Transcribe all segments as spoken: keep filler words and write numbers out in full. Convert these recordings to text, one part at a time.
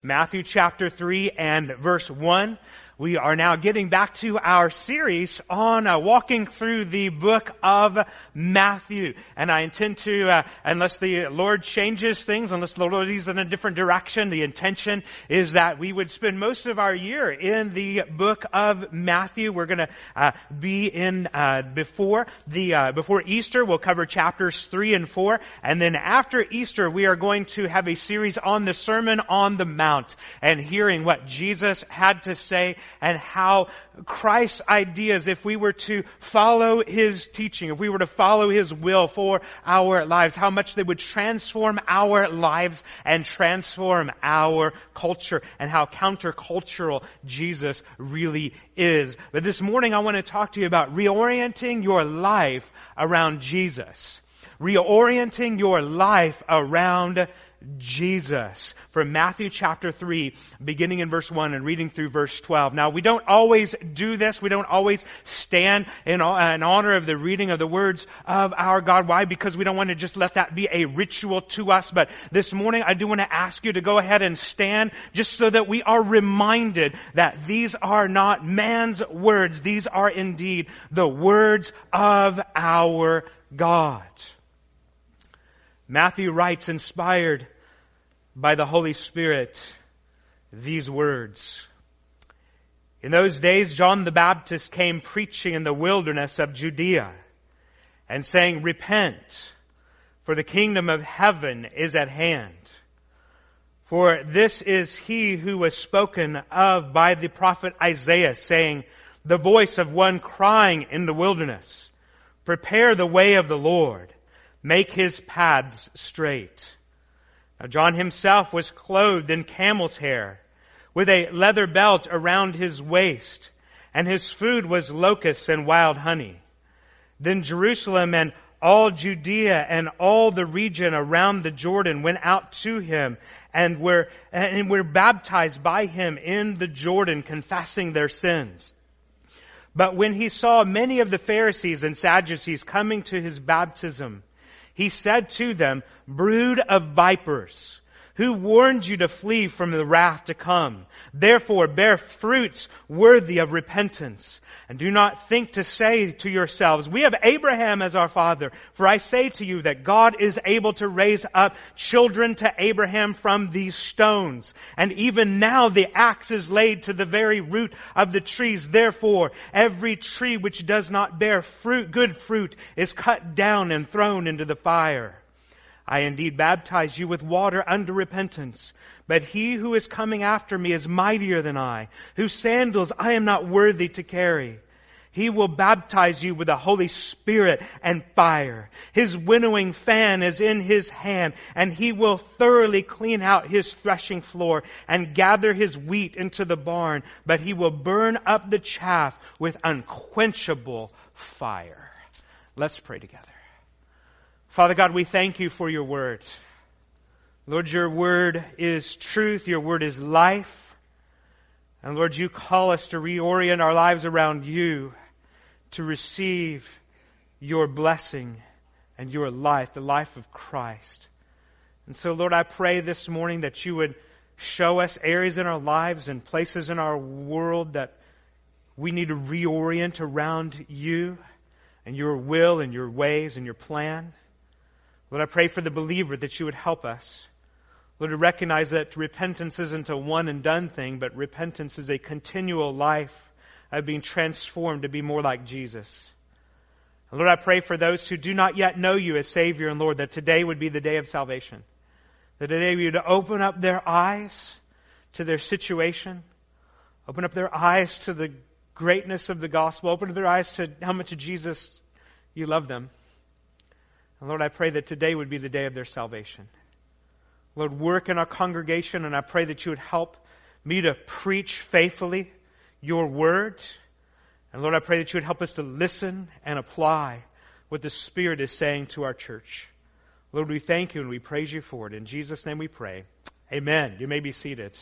Matthew chapter three and verse one. We are now getting back to our series on uh, walking through the book of Matthew. And I intend to, uh, unless the Lord changes things, unless the Lord leads in a different direction, the intention is that we would spend most of our year in the book of Matthew. We're going to uh, be in uh, before the uh, before Easter. We'll cover chapters three and four, and then after Easter, we are going to have a series on the Sermon on the Mount and hearing what Jesus had to say. And how Christ's ideas, if we were to follow His teaching, if we were to follow His will for our lives, how much they would transform our lives and transform our culture, and how countercultural Jesus really is. But this morning I want to talk to you about reorienting your life around Jesus. Reorienting your life around Jesus. From Matthew chapter three, beginning in verse one and reading through verse twelve. Now, we don't always do this. We don't always stand in, in honor of the reading of the words of our God. Why? Because we don't want to just let that be a ritual to us. But this morning, I do want to ask you to go ahead and stand just so that we are reminded that these are not man's words. These are indeed the words of our God. Matthew writes, inspired by the Holy Spirit, these words. In those days, John the Baptist came preaching in the wilderness of Judea and saying, repent, for the kingdom of heaven is at hand. For this is he who was spoken of by the prophet Isaiah, saying, the voice of one crying in the wilderness, prepare the way of the Lord, make His paths straight. Now John himself was clothed in camel's hair, with a leather belt around his waist, and his food was locusts and wild honey. Then Jerusalem and all Judea and all the region around the Jordan went out to him and were, and were baptized by him in the Jordan, confessing their sins. But when he saw many of the Pharisees and Sadducees coming to his baptism, He said to them, brood of vipers, who warned you to flee from the wrath to come? Therefore bear fruits worthy of repentance. And do not think to say to yourselves, we have Abraham as our father. For I say to you that God is able to raise up children to Abraham from these stones. And even now the axe is laid to the very root of the trees. Therefore every tree which does not bear fruit, good fruit, is cut down and thrown into the fire. I indeed baptize you with water unto repentance, but he who is coming after me is mightier than I, whose sandals I am not worthy to carry. He will baptize you with the Holy Spirit and fire. His winnowing fan is in His hand, and He will thoroughly clean out His threshing floor and gather His wheat into the barn, but He will burn up the chaff with unquenchable fire. Let's pray together. Father God, we thank You for Your word. Lord, Your word is truth. Your word is life. And Lord, You call us to reorient our lives around You, to receive Your blessing and Your life, the life of Christ. And so, Lord, I pray this morning that You would show us areas in our lives and places in our world that we need to reorient around You and Your will and Your ways and Your plan. Lord, I pray for the believer that You would help us. Lord, to recognize that repentance isn't a one and done thing, but repentance is a continual life of being transformed to be more like Jesus. And Lord, I pray for those who do not yet know You as Savior and Lord, that today would be the day of salvation. That today You would open up their eyes to their situation. Open up their eyes to the greatness of the gospel. Open up their eyes to how much of Jesus You love them. And Lord, I pray that today would be the day of their salvation. Lord, work in our congregation, and I pray that You would help me to preach faithfully Your word. And Lord, I pray that You would help us to listen and apply what the Spirit is saying to our church. Lord, we thank You and we praise You for it. In Jesus' name we pray. Amen. You may be seated.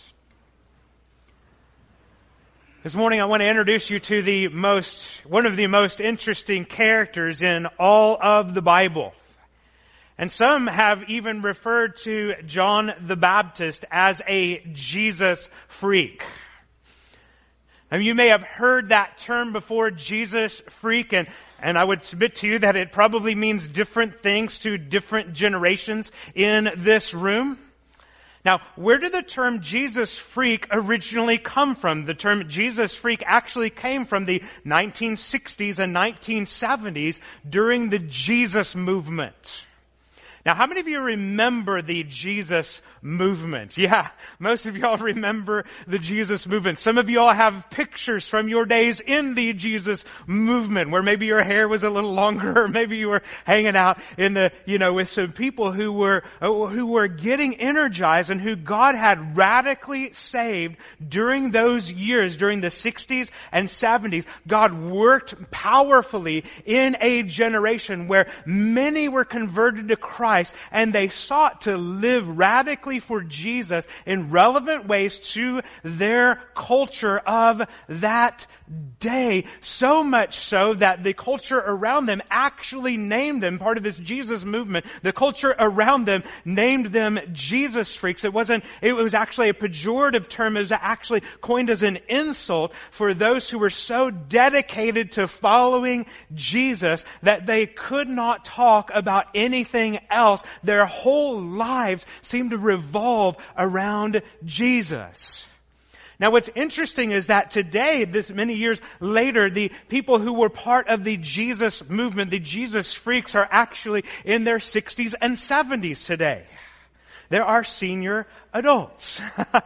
This morning I want to introduce you to the most, one of the most interesting characters in all of the Bible. And some have even referred to John the Baptist as a Jesus freak. Now, you may have heard that term before, Jesus freak, and, and I would submit to you that it probably means different things to different generations in this room. Now, where did the term Jesus freak originally come from? The term Jesus freak actually came from the nineteen sixties and nineteen seventies during the Jesus movement. Now, how many of you remember the Jesus movement? Yeah, most of y'all remember the Jesus movement. Some of y'all have pictures from your days in the Jesus movement where maybe your hair was a little longer, or maybe you were hanging out in the, you know, with some people who were, who were getting energized and who God had radically saved during those years, during the sixties and seventies. God worked powerfully in a generation where many were converted to Christ, and they sought to live radically for Jesus in relevant ways to their culture of that day. So much so that the culture around them actually named them, part of this Jesus movement, the culture around them named them Jesus freaks. It wasn't, it was actually a pejorative term. It was actually coined as an insult for those who were so dedicated to following Jesus that they could not talk about anything else. Their whole lives seemed to revolve around Jesus. Now, what's interesting is that today, this many years later, the people who were part of the Jesus movement, the Jesus freaks, are actually in their sixties and seventies today. There are senior adults,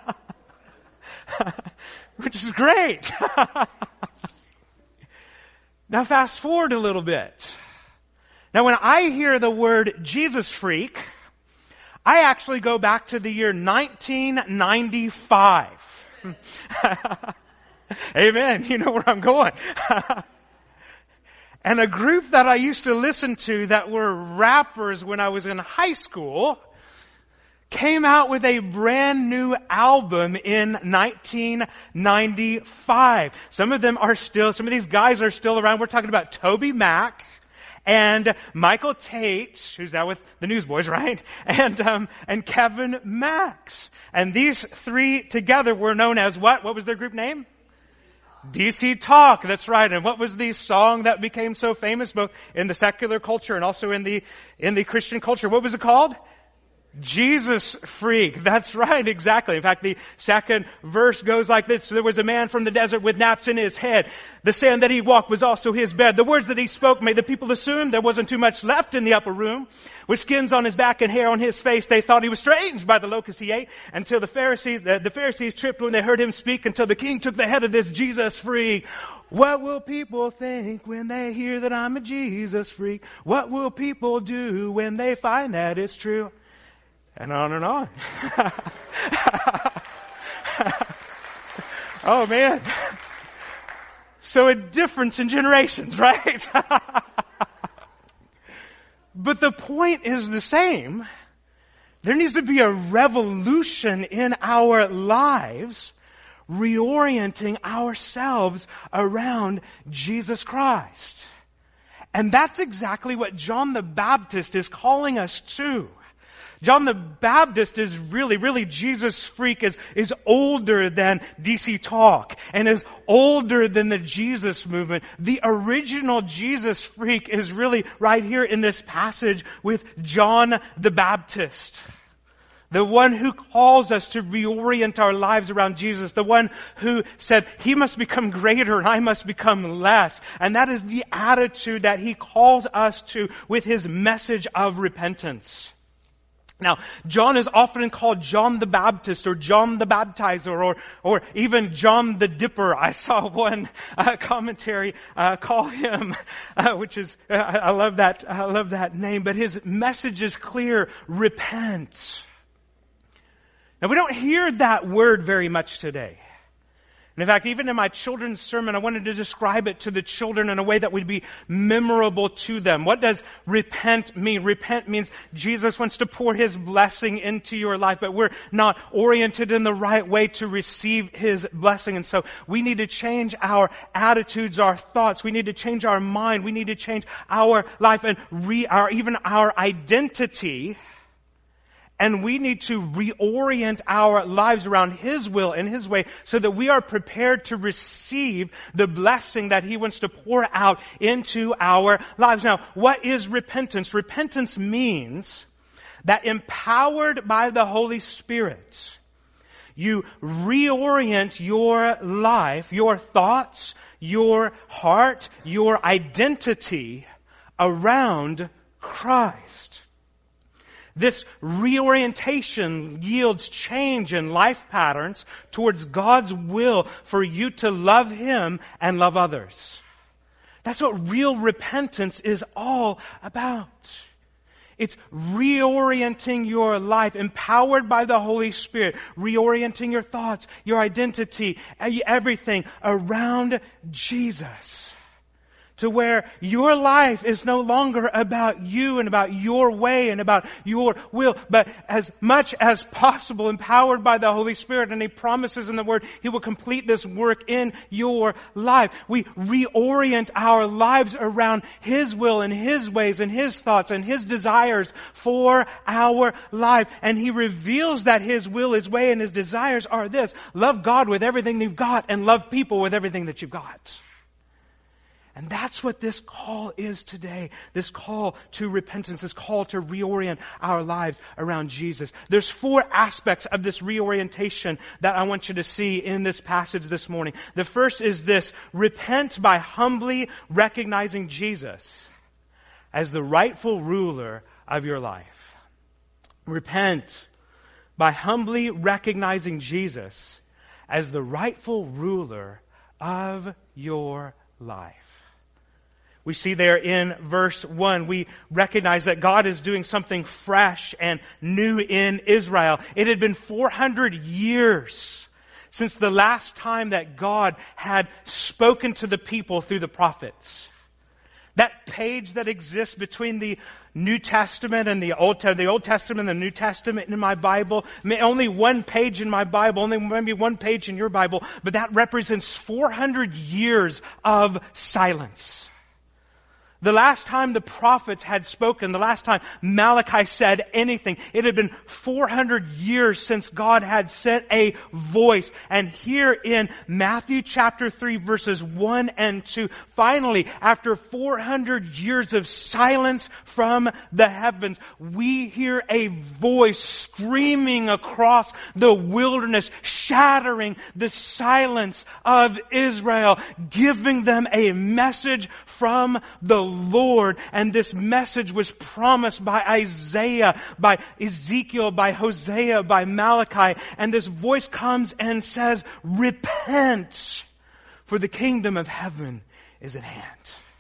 which is great. Now, fast forward a little bit. Now, when I hear the word Jesus freak, I actually go back to the year nineteen ninety-five. Amen. You know where I'm going. And a group that I used to listen to that were rappers when I was in high school came out with a brand new album in nineteen ninety-five. Some of them are still, some of these guys are still around. We're talking about Toby Mac and Michael Tate, who's now with the Newsboys, right? And um, and Kevin Max. And these three together were known as what? What was their group name? D C Talk. That's right. And what was the song that became so famous both in the secular culture and also in the in the Christian culture? What was it called? Jesus freak. That's right, exactly. In fact, the second verse goes like this. There was a man from the desert with naps in his head. The sand that he walked was also his bed. The words that he spoke made the people assume there wasn't too much left in the upper room. With skins on his back and hair on his face, they thought he was strange by the locusts he ate. Until the Pharisees, the, the Pharisees tripped when they heard him speak, until the king took the head of this Jesus freak. What will people think when they hear that I'm a Jesus freak? What will people do when they find that it's true? And on and on. Oh man. So a difference in generations, right? But the point is the same. There needs to be a revolution in our lives, reorienting ourselves around Jesus Christ. And that's exactly what John the Baptist is calling us to. John the Baptist is really, really Jesus freak, is, is older than D C Talk and is older than the Jesus movement. The original Jesus freak is really right here in this passage with John the Baptist. The one who calls us to reorient our lives around Jesus. The one who said, He must become greater and I must become less. And that is the attitude that He calls us to with His message of repentance. Now, John is often called John the Baptist or John the Baptizer or or even John the Dipper. I saw one uh, commentary uh, call him, uh, which is uh, I love that I love that name. But his message is clear: repent. Now, we don't hear that word very much today. And in fact, even in my children's sermon, I wanted to describe it to the children in a way that would be memorable to them. What does repent mean? Repent means Jesus wants to pour His blessing into your life, but we're not oriented in the right way to receive His blessing. And so we need to change our attitudes, our thoughts. We need to change our mind. We need to change our life and re, our, even our identity. And we need to reorient our lives around His will and His way so that we are prepared to receive the blessing that He wants to pour out into our lives. Now, what is repentance? Repentance means that empowered by the Holy Spirit, you reorient your life, your thoughts, your heart, your identity around Christ. This reorientation yields change in life patterns towards God's will for you to love Him and love others. That's what real repentance is all about. It's reorienting your life, empowered by the Holy Spirit, reorienting your thoughts, your identity, everything around Jesus. To where your life is no longer about you and about your way and about your will, but as much as possible empowered by the Holy Spirit. And He promises in the Word He will complete this work in your life. We reorient our lives around His will and His ways and His thoughts and His desires for our life. And He reveals that His will, His way, and His desires are this: love God with everything you've got and love people with everything that you've got. And that's what this call is today. This call to repentance, this call to reorient our lives around Jesus. There's four aspects of this reorientation that I want you to see in this passage this morning. The first is this: repent by humbly recognizing Jesus as the rightful ruler of your life. Repent by humbly recognizing Jesus as the rightful ruler of your life. We see there in verse one, we recognize that God is doing something fresh and new in Israel. It had been four hundred years since the last time that God had spoken to the people through the prophets. That page that exists between the New Testament and the Old Testament, the Old Testament and the New Testament in my Bible, only one page in my Bible, only maybe one page in your Bible, but that represents four hundred years of silence. The last time the prophets had spoken, the last time Malachi said anything, it had been four hundred years since God had sent a voice. And here in Matthew chapter three, verses one and two, finally, after four hundred years of silence from the heavens, we hear a voice screaming across the wilderness, shattering the silence of Israel, giving them a message from the Lord. And this message was promised by Isaiah, by Ezekiel, by Hosea, by Malachi. And this voice comes and says, repent, for the kingdom of heaven is at hand.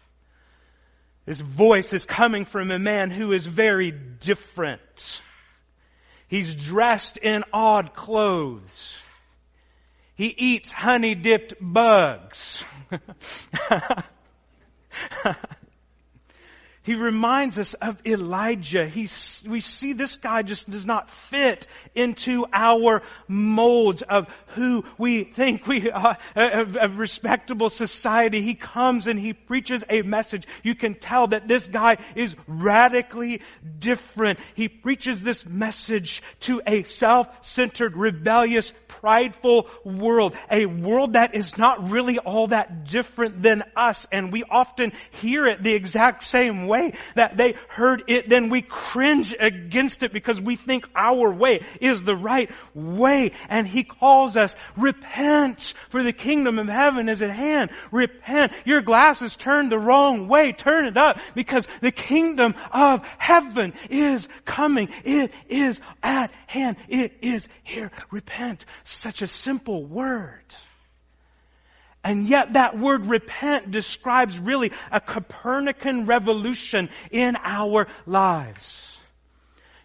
This voice is coming from a man who is very different. He's dressed in odd clothes. He eats honey-dipped bugs. He reminds us of Elijah. He's, we see this guy just does not fit into our molds of who we think we are, of, of respectable society. He comes and he preaches a message. You can tell that this guy is radically different. He preaches this message to a self-centered, rebellious, prideful world. A world that is not really all that different than us. And we often hear it the exact same way. Way that they heard it, then we cringe against it because we think our way is the right way. And He calls us, repent, for the kingdom of heaven is at hand. Repent. Your glass is turned the wrong way. Turn it up, because the kingdom of heaven is coming. It is at hand. It is here. Repent. Such a simple word. And yet that word repent describes really a Copernican revolution in our lives.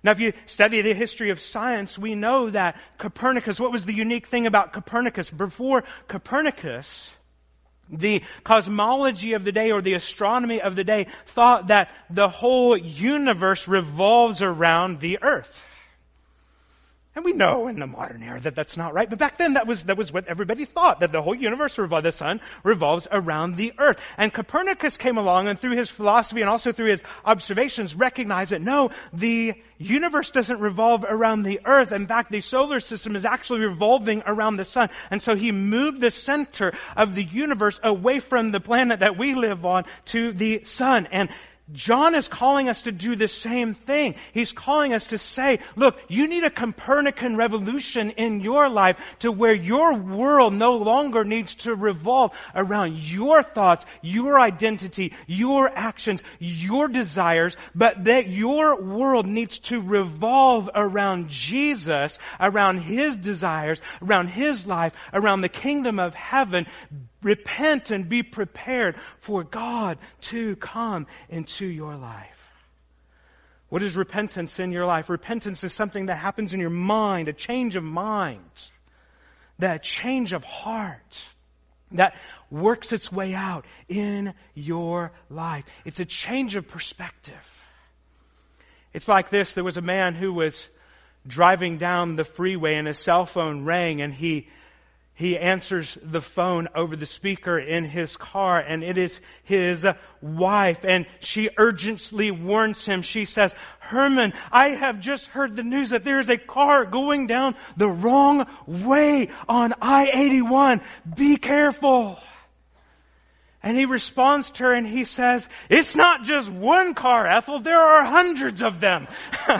Now, if you study the history of science, we know that Copernicus, what was the unique thing about Copernicus? Before Copernicus, the cosmology of the day or the astronomy of the day thought that the whole universe revolves around the earth. And we know in the modern era that that's not right. But back then that was, that was what everybody thought, that the whole universe revolves, the sun revolves around the earth. And Copernicus came along and through his philosophy and also through his observations recognized that no, the universe doesn't revolve around the earth. In fact, the solar system is actually revolving around the sun. And so he moved the center of the universe away from the planet that we live on to the sun. And John is calling us to do the same thing. He's calling us to say, look, you need a Copernican revolution in your life to where your world no longer needs to revolve around your thoughts, your identity, your actions, your desires, but that your world needs to revolve around Jesus, around His desires, around His life, around the kingdom of heaven. Repent and be prepared for God to come into your life. What is repentance in your life? Repentance is something that happens in your mind, a change of mind, that change of heart that works its way out in your life. It's a change of perspective. It's like this. There was a man who was driving down the freeway and his cell phone rang and he He answers the phone over the speaker in his car, and it is his wife, and she urgently warns him. She says, Herman, I have just heard the news that there is a car going down the wrong way on I eighty-one. Be careful. And he responds to her and he says, it's not just one car, Ethel. There are hundreds of them.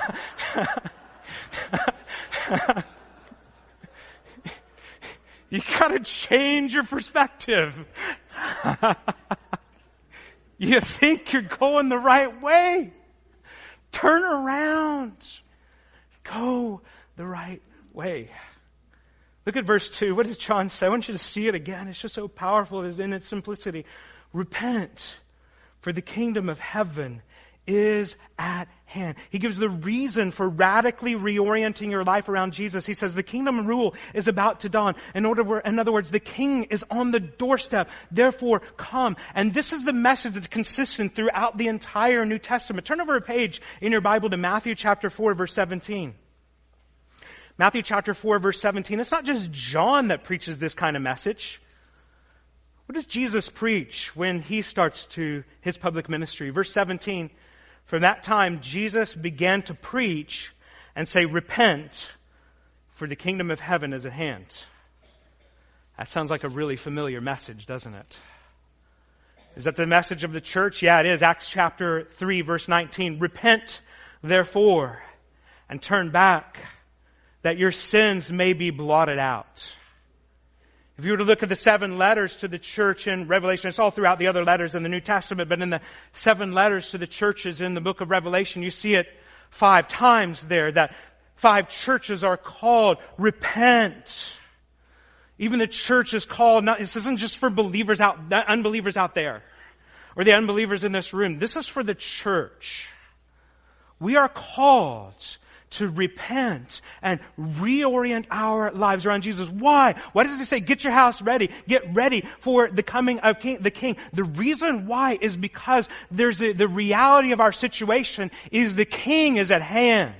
You gotta change your perspective. You think you're going the right way. Turn around. Go the right way. Look at verse two. What does John say? I want you to see it again. It's just so powerful. It is in its simplicity. Repent, for the kingdom of heaven is at hand. He gives the reason for radically reorienting your life around Jesus. He says the kingdom rule is about to dawn. In order, in other words, the king is on the doorstep. Therefore, come. And this is the message that's consistent throughout the entire New Testament. Turn over a page in your Bible to Matthew chapter four, verse seventeen. Matthew chapter four, verse seventeen. It's not just John that preaches this kind of message. What does Jesus preach when He starts to His public ministry? Verse seventeen. From that time, Jesus began to preach and say, repent, for the kingdom of heaven is at hand. That sounds like a really familiar message, doesn't it? Is that the message of the church? Yeah, it is. Acts chapter three, verse nineteen. Repent, therefore, and turn back, that your sins may be blotted out. If you were to look at the seven letters to the church in Revelation, it's all throughout the other letters in the New Testament, but in the seven letters to the churches in the book of Revelation, you see it five times there, that five churches are called, repent. Even the church is called, not, this isn't just for believers out, unbelievers out there, or the unbelievers in this room. This is for the church. We are called to repent and reorient our lives around Jesus. Why? Why does He say, get your house ready? Get ready for the coming of king, the King. The reason why is because there's a, the reality of our situation is the King is at hand.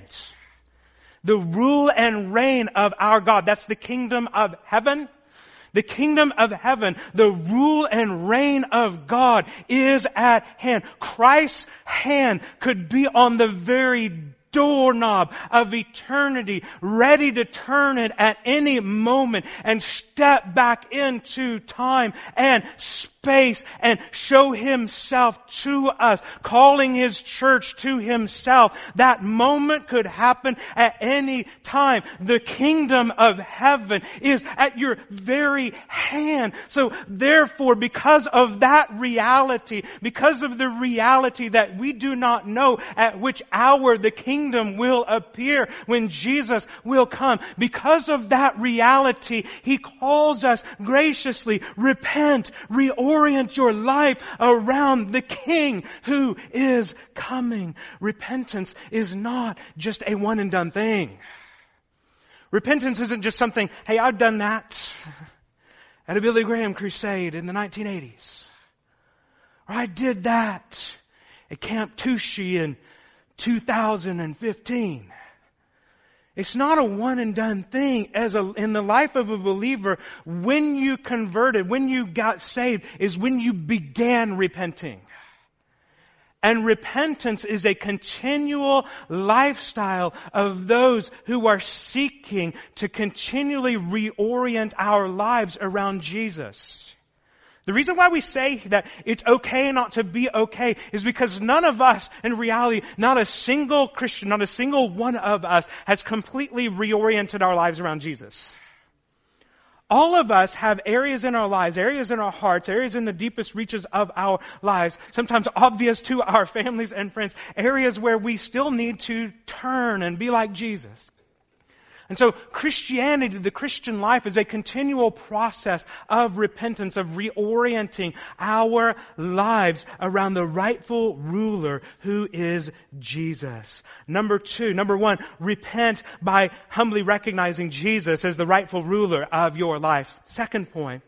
The rule and reign of our God. That's the kingdom of heaven. The kingdom of heaven, the rule and reign of God is at hand. Christ's hand could be on the very doorknob of eternity, ready to turn it at any moment and step back into time and space and show Himself to us, calling His church to Himself. That moment could happen at any time. The kingdom of heaven is at your very hand. So therefore, because of that reality, because of the reality that we do not know at which hour the kingdom kingdom will appear, when Jesus will come. Because of that reality, He calls us graciously, repent, reorient your life around the King who is coming. Repentance is not just a one and done thing. Repentance isn't just something, hey, I've done that at a Billy Graham crusade in the nineteen eighties. Or I did that at Camp Tushi in two thousand fifteen. It's not a one and done thing. As a, in the life of a believer, when you converted, when you got saved, is when you began repenting. And repentance is a continual lifestyle of those who are seeking to continually reorient our lives around Jesus. The reason why we say that it's okay not to be okay is because none of us, in reality, not a single Christian, not a single one of us has completely reoriented our lives around Jesus. All of us have areas in our lives, areas in our hearts, areas in the deepest reaches of our lives, sometimes obvious to our families and friends, areas where we still need to turn and be like Jesus. And so Christianity, the Christian life, is a continual process of repentance, of reorienting our lives around the rightful ruler who is Jesus. Number two, number one, repent by humbly recognizing Jesus as the rightful ruler of your life. Second point,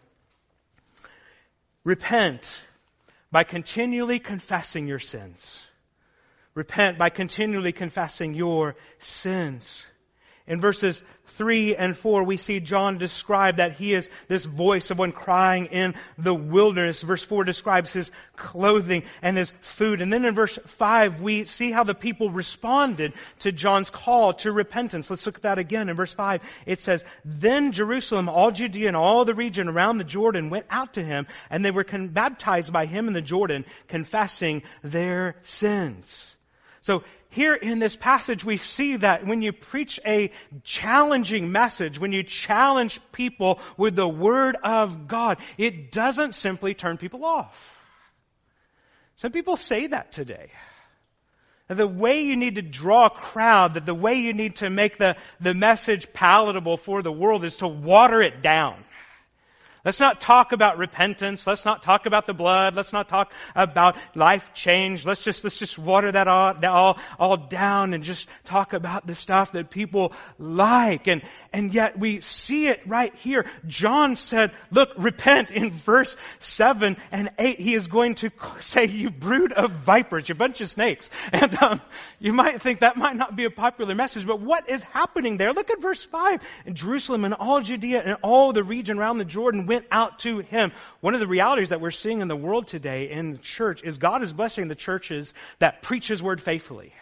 repent by continually confessing your sins. Repent by continually confessing your sins. In verses three and four, we see John describe that he is this voice of one crying in the wilderness. Verse four describes his clothing and his food. And then in verse five, we see how the people responded to John's call to repentance. Let's look at that again. In verse five, it says, "Then Jerusalem, all Judea, and all the region around the Jordan went out to him, and they were con- baptized by him in the Jordan, confessing their sins." So, here in this passage, we see that when you preach a challenging message, when you challenge people with the Word of God, it doesn't simply turn people off. Some people say that today. That the way you need to draw a crowd, that the way you need to make the, the message palatable for the world is to water it down. Let's not talk about repentance. Let's not talk about the blood. Let's not talk about life change. Let's just, let's just water that all, all, all down and just talk about the stuff that people like. And, and yet we see it right here. John said, look, repent in verse seven and eight. He is going to say, you brood of vipers, you bunch of snakes. And, um, you might think that might not be a popular message, but what is happening there? Look at verse five. In Jerusalem and all Judea and all the region around the Jordan went out to him. One of the realities that we're seeing in the world today in the church is God is blessing the churches that preach His word faithfully.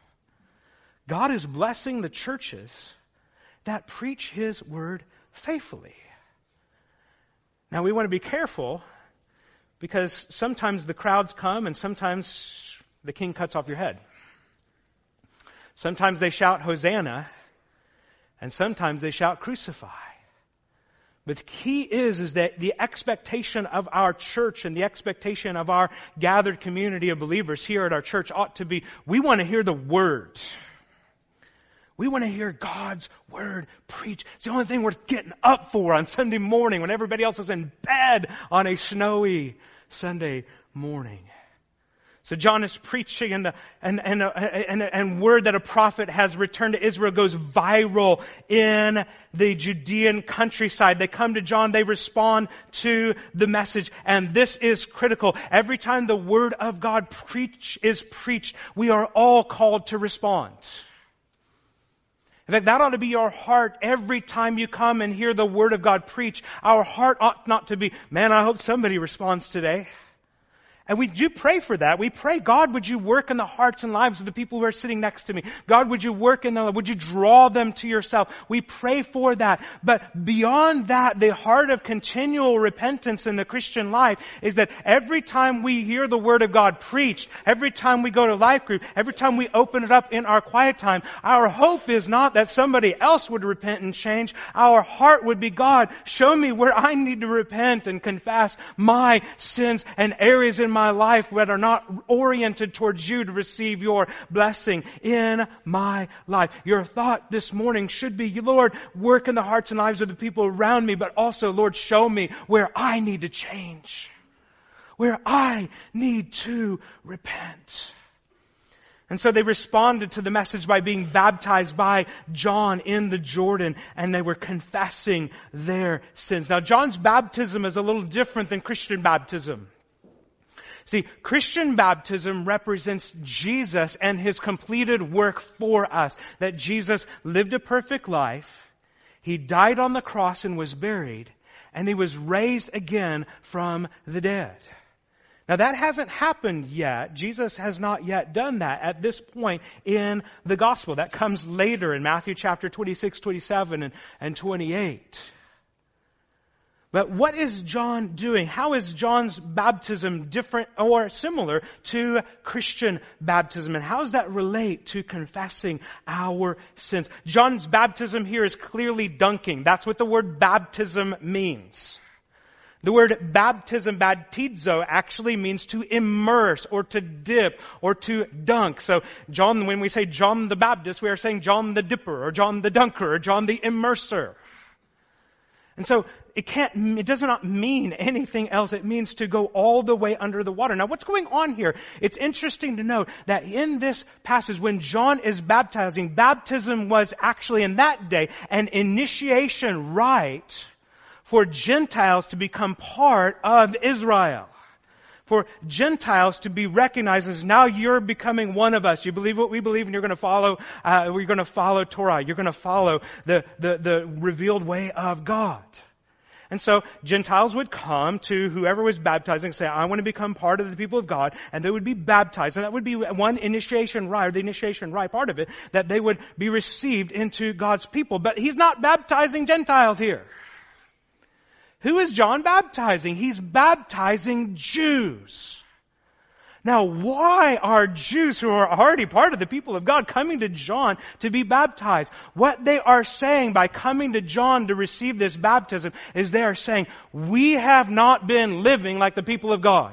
God is blessing the churches that preach His word faithfully. Now we want to be careful because sometimes the crowds come and sometimes the king cuts off your head. Sometimes they shout Hosanna and sometimes they shout crucify. But the key is, is that the expectation of our church and the expectation of our gathered community of believers here at our church ought to be, we want to hear the Word. We want to hear God's Word preached. It's the only thing worth getting up for on Sunday morning when everybody else is in bed on a snowy Sunday morning. So John is preaching and, the, and, and, and, and word that a prophet has returned to Israel goes viral in the Judean countryside. They come to John, they respond to the message, and this is critical. Every time the word of God preach is preached, we are all called to respond. In fact, that ought to be your heart every time you come and hear the word of God preach. Our heart ought not to be, man, I hope somebody responds today. And we do pray for that. We pray, God, would you work in the hearts and lives of the people who are sitting next to me? God, would you work in them? Would you draw them to yourself? We pray for that. But beyond that, the heart of continual repentance in the Christian life is that every time we hear the Word of God preached, every time we go to life group, every time we open it up in our quiet time, our hope is not that somebody else would repent and change. Our heart would be, God, show me where I need to repent and confess my sins and areas in my my life that are not oriented towards you to receive your blessing in my life. Your thought this morning should be, Lord, work in the hearts and lives of the people around me, but also, Lord, show me where I need to change, where I need to repent. And so they responded to the message by being baptized by John in the Jordan, and they were confessing their sins. Now, John's baptism is a little different than Christian baptism. See, Christian baptism represents Jesus and His completed work for us. That Jesus lived a perfect life, He died on the cross and was buried, and He was raised again from the dead. Now that hasn't happened yet. Jesus has not yet done that at this point in the gospel. That comes later in Matthew chapter twenty-six, twenty-seven, and, and twenty-eight. But what is John doing? How is John's baptism different or similar to Christian baptism? And how does that relate to confessing our sins? John's baptism here is clearly dunking. That's what the word baptism means. The word baptism, baptizo, actually means to immerse or to dip or to dunk. So John, when we say John the Baptist, we are saying John the Dipper or John the Dunker or John the Immerser. And so it can't, it does not mean anything else. It means to go all the way under the water. Now what's going on here? It's interesting to note that in this passage, when John is baptizing, baptism was actually in that day an initiation rite for Gentiles to become part of Israel. For Gentiles to be recognized as, now you're becoming one of us. You believe what we believe and you're going to follow, uh, we're going to follow Torah. You're going to follow the, the, the revealed way of God. And so Gentiles would come to whoever was baptizing and say, I want to become part of the people of God, and they would be baptized. And that would be one initiation rite, or the initiation rite part of it, that they would be received into God's people. But He's not baptizing Gentiles here. Who is John baptizing? He's baptizing Jews. Now, why are Jews who are already part of the people of God coming to John to be baptized? What they are saying by coming to John to receive this baptism is they are saying, we have not been living like the people of God.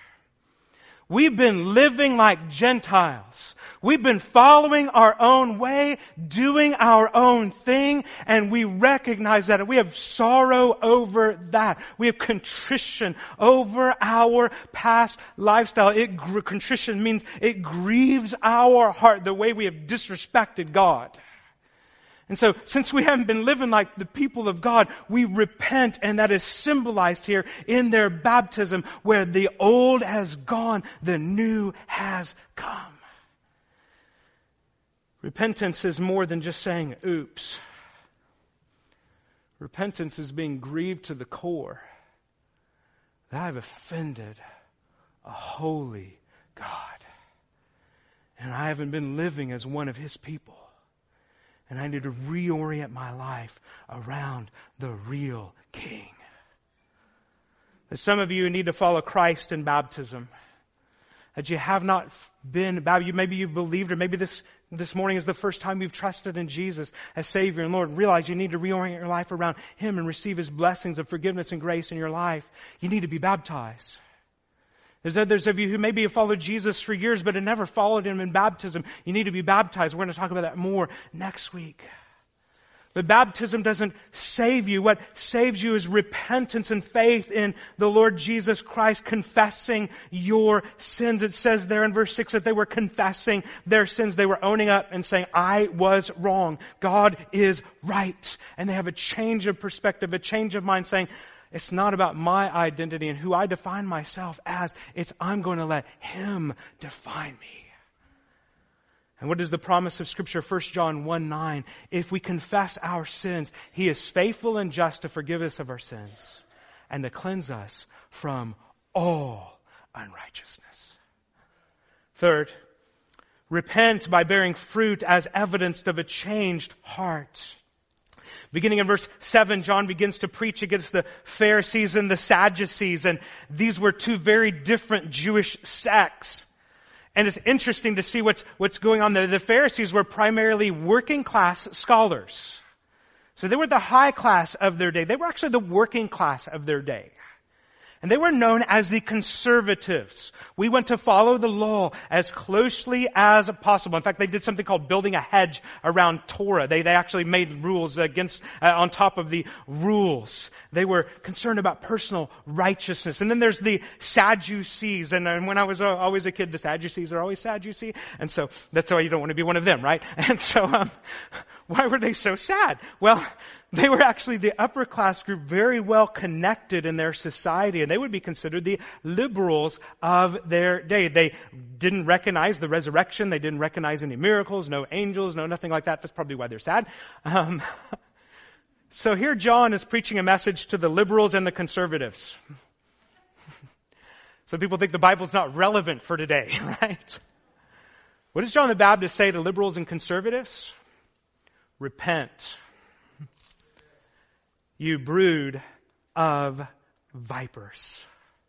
We've been living like Gentiles. We've been following our own way, doing our own thing, and we recognize that. We have sorrow over that. We have contrition over our past lifestyle. It, contrition means it grieves our heart the way we have disrespected God. And so, since we haven't been living like the people of God, we repent, and that is symbolized here in their baptism, where the old has gone, the new has come. Repentance is more than just saying, oops. Repentance is being grieved to the core that I've offended a holy God. And I haven't been living as one of His people. And I need to reorient my life around the real King. There's some of you who need to follow Christ in baptism. That you have not been baptized. Maybe you've believed, or maybe this, this morning is the first time you've trusted in Jesus as Savior and Lord. Realize you need to reorient your life around Him and receive His blessings of forgiveness and grace in your life. You need to be baptized. There's others of you who maybe have followed Jesus for years but have never followed Him in baptism. You need to be baptized. We're going to talk about that more next week. But baptism doesn't save you. What saves you is repentance and faith in the Lord Jesus Christ, confessing your sins. It says there in verse six that they were confessing their sins. They were owning up and saying, I was wrong. God is right. And they have a change of perspective, a change of mind, saying, it's not about my identity and who I define myself as. It's I'm going to let Him define me. And what is the promise of Scripture? First John one nine. If we confess our sins, He is faithful and just to forgive us of our sins and to cleanse us from all unrighteousness. Third, repent by bearing fruit as evidence of a changed heart. Beginning in verse seven, John begins to preach against the Pharisees and the Sadducees, and these were two very different Jewish sects. And it's interesting to see what's, what's going on there. The Pharisees were primarily working class scholars. So they were the high class of their day. They were actually the working class of their day. And they were known as the conservatives. We went to follow the law as closely as possible. In fact, they did something called building a hedge around Torah. They, they actually made rules against, uh, on top of the rules. They were concerned about personal righteousness. And then there's the Sadducees. And, and when I was uh, always a kid, the Sadducees are always sad, you see. And so that's why you don't want to be one of them, right? And so, um, why were they so sad? Well, they were actually the upper class group, very well connected in their society, and they would be considered the liberals of their day. They didn't recognize the resurrection. They didn't recognize any miracles, no angels, no nothing like that. That's probably why they're sad. Um, so here John is preaching a message to the liberals and the conservatives. Some people think the Bible's not relevant for today, right? What does John the Baptist say to liberals and conservatives? Repent, you brood of vipers.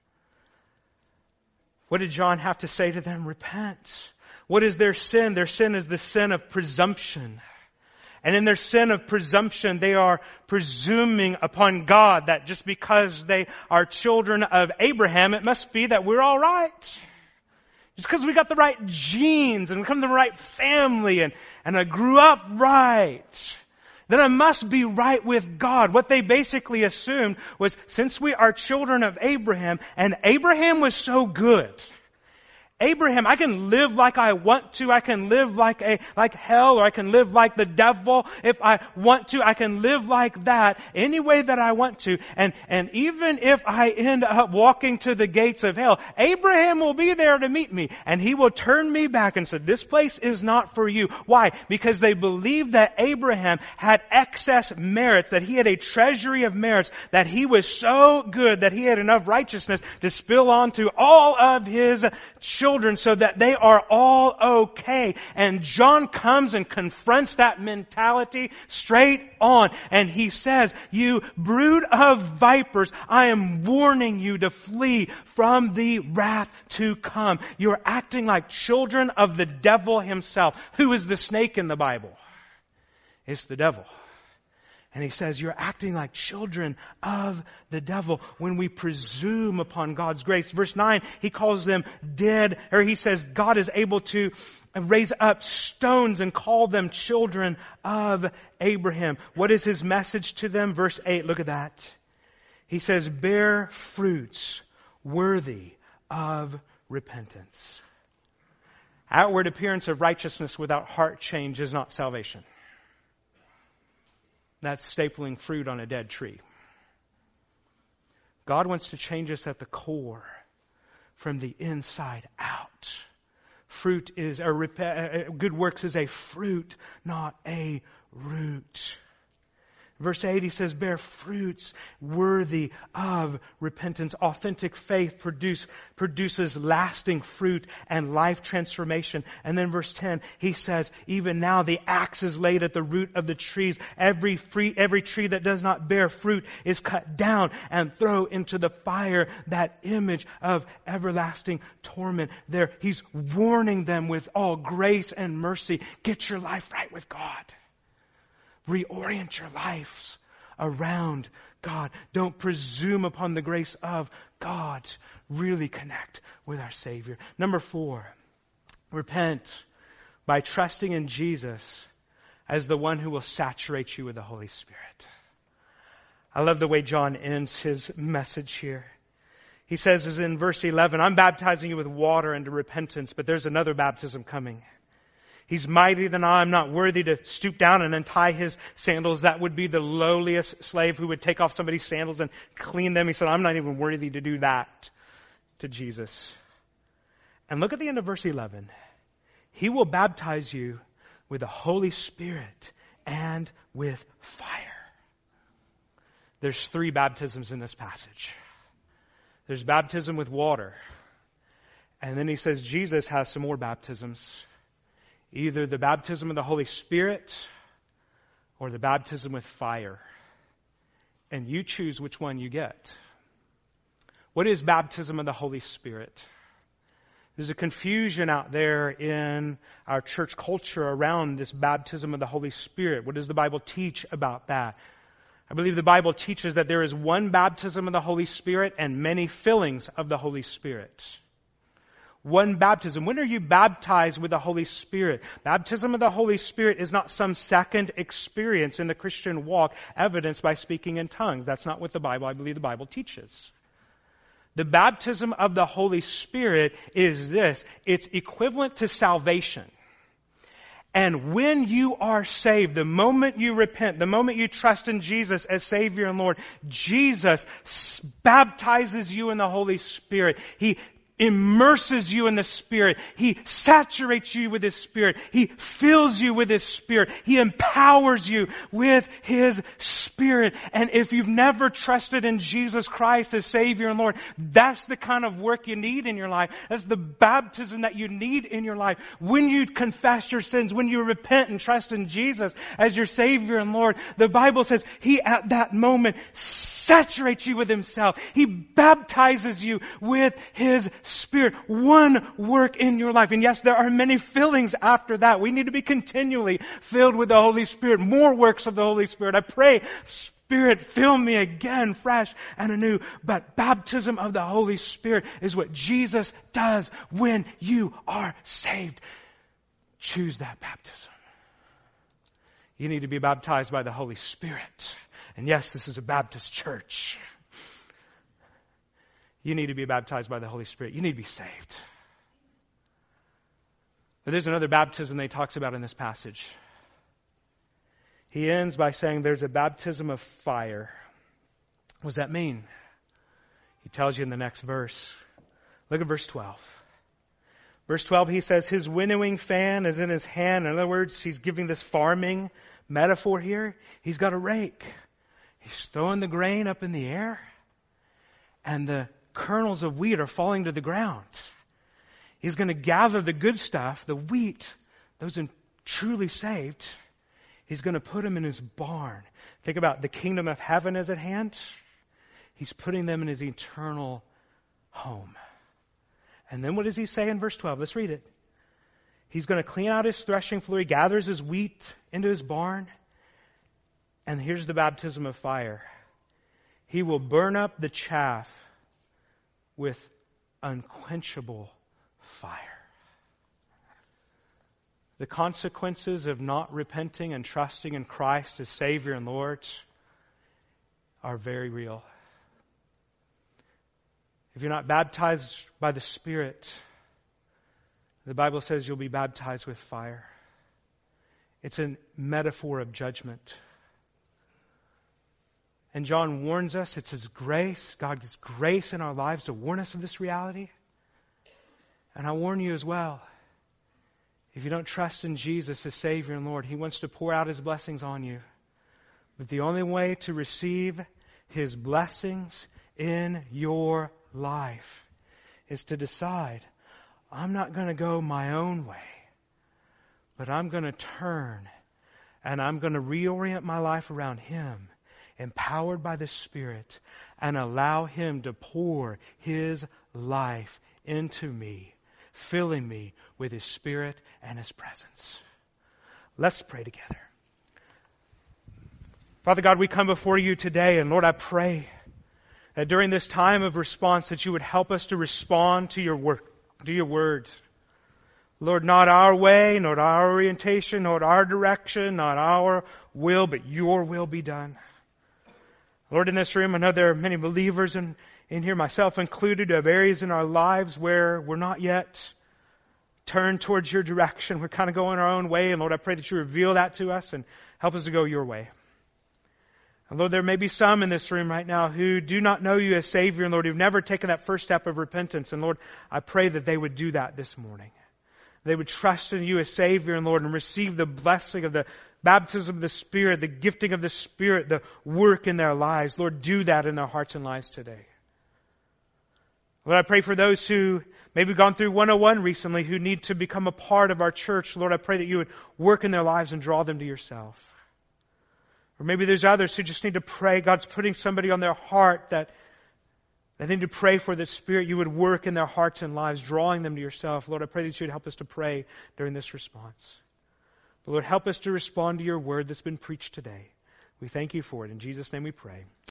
What did John have to say to them? Repent. What is their sin? Their sin is the sin of presumption. And in their sin of presumption, they are presuming upon God that just because they are children of Abraham, it must be that we're all right. Just because we got the right genes and we come from the right family and, and I grew up right, then I must be right with God. What they basically assumed was, since we are children of Abraham, and Abraham was so good, Abraham, I can live like I want to. I can live like a, like hell, or I can live like the devil. If I want to, I can live like that any way that I want to. And, and even if I end up walking to the gates of hell, Abraham will be there to meet me. And he will turn me back and say, this place is not for you. Why? Because they believed that Abraham had excess merits, that he had a treasury of merits, that he was so good, that he had enough righteousness to spill onto all of his children, so that they are all okay. And John comes and confronts that mentality straight on. And he says, you brood of vipers, I am warning you to flee from the wrath to come. You're acting like children of the devil himself. Who is the snake in the Bible? It's the devil. And he says, you're acting like children of the devil when we presume upon God's grace. Verse nine, he calls them dead, or he says God is able to raise up stones and call them children of Abraham. What is his message to them? Verse eight, look at that. He says, bear fruits worthy of repentance. Outward appearance of righteousness without heart change is not salvation. That's stapling fruit on a dead tree. God wants to change us at the core, from the inside out. Fruit is a rep- good works is a fruit, not a root. Verse eight, he says, bear fruits worthy of repentance. Authentic faith produce, produces lasting fruit and life transformation. And then verse ten, he says, even now the axe is laid at the root of the trees. Every free, every tree that does not bear fruit is cut down and thrown into the fire. That image of everlasting torment there. He's warning them with all grace and mercy. Get your life right with God. Reorient your lives around God. Don't presume upon the grace of God. Really connect with our Savior. Number four, repent by trusting in Jesus as the one who will saturate you with the Holy Spirit. I love the way John ends his message here. He says, as in verse eleven, I'm baptizing you with water into repentance, but there's another baptism coming. He's mightier than I. I'm not worthy to stoop down and untie his sandals. That would be the lowliest slave who would take off somebody's sandals and clean them. He said, I'm not even worthy to do that to Jesus. And look at the end of verse eleven. He will baptize you with the Holy Spirit and with fire. There's three baptisms in this passage. There's baptism with water. And then he says Jesus has some more baptisms. Either the baptism of the Holy Spirit or the baptism with fire. And you choose which one you get. What is baptism of the Holy Spirit? There's a confusion out there in our church culture around this baptism of the Holy Spirit. What does the Bible teach about that? I believe the Bible teaches that there is one baptism of the Holy Spirit and many fillings of the Holy Spirit. One baptism. When are you baptized with the Holy Spirit? Baptism of the Holy Spirit is not some second experience in the Christian walk evidenced by speaking in tongues. That's not what the Bible, I believe the Bible teaches. The baptism of the Holy Spirit is this. It's equivalent to salvation. And when you are saved, the moment you repent, the moment you trust in Jesus as Savior and Lord, Jesus baptizes you in the Holy Spirit. He immerses you in the Spirit. He saturates you with His Spirit. He fills you with His Spirit. He empowers you with His Spirit. And if you've never trusted in Jesus Christ as Savior and Lord, that's the kind of work you need in your life. That's the baptism that you need in your life. When you confess your sins, when you repent and trust in Jesus as your Savior and Lord, the Bible says He at that moment saturates you with Himself. He baptizes you with His Spirit. One work in your life. And yes, there are many fillings after that. We need to be continually filled with the Holy Spirit. More works of the Holy Spirit. I pray, Spirit, fill me again, fresh and anew. But baptism of the Holy Spirit is what Jesus does when you are saved. Choose that baptism. You need to be baptized by the Holy Spirit. And yes, this is a Baptist church. You need to be baptized by the Holy Spirit. You need to be saved. But there's another baptism that he talks about in this passage. He ends by saying there's a baptism of fire. What does that mean? He tells you in the next verse. Look at verse twelve. Verse twelve, he says his winnowing fan is in his hand. In other words, he's giving this farming metaphor here. He's got a rake. He's throwing the grain up in the air. And the kernels of wheat are falling to the ground. He's going to gather the good stuff, the wheat, those in truly saved. He's going to put them in his barn. Think about the kingdom of heaven is at hand. He's putting them in his eternal home. And then what does he say in verse twelve? Let's read it. He's going to clean out his threshing floor. He gathers his wheat into his barn. And here's the baptism of fire. He will burn up the chaff with unquenchable fire. The consequences of not repenting and trusting in Christ as Savior and Lord are very real. If you're not baptized by the Spirit, the Bible says you'll be baptized with fire. It's a metaphor of judgment. And John warns us, it's His grace, God's grace in our lives to warn us of this reality. And I warn you as well, if you don't trust in Jesus as Savior and Lord, He wants to pour out His blessings on you. But the only way to receive His blessings in your life is to decide, I'm not going to go my own way, but I'm going to turn and I'm going to reorient my life around Him, empowered by the Spirit, and allow Him to pour His life into me, filling me with His Spirit and His presence. Let's pray together. Father God, we come before You today, and Lord, I pray that during this time of response that You would help us to respond to Your word, to Your words. Lord, not our way, not our orientation, not our direction, not our will, but Your will be done. Lord, in this room, I know there are many believers in, in here, myself included, who have areas in our lives where we're not yet turned towards Your direction. We're kind of going our own way. And Lord, I pray that You reveal that to us and help us to go Your way. And Lord, there may be some in this room right now who do not know You as Savior, and Lord, who've never taken that first step of repentance. And Lord, I pray that they would do that this morning. They would trust in You as Savior and Lord and receive the blessing of the baptism of the Spirit, the gifting of the Spirit, the work in their lives. Lord, do that in their hearts and lives today. Lord, I pray for those who maybe gone through one oh one recently who need to become a part of our church. Lord, I pray that You would work in their lives and draw them to Yourself. Or maybe there's others who just need to pray. God's putting somebody on their heart that they need to pray for, that Spirit, You would work in their hearts and lives, drawing them to Yourself. Lord, I pray that You would help us to pray during this response. But Lord, help us to respond to Your word that's been preached today. We thank you for it. In Jesus' name we pray.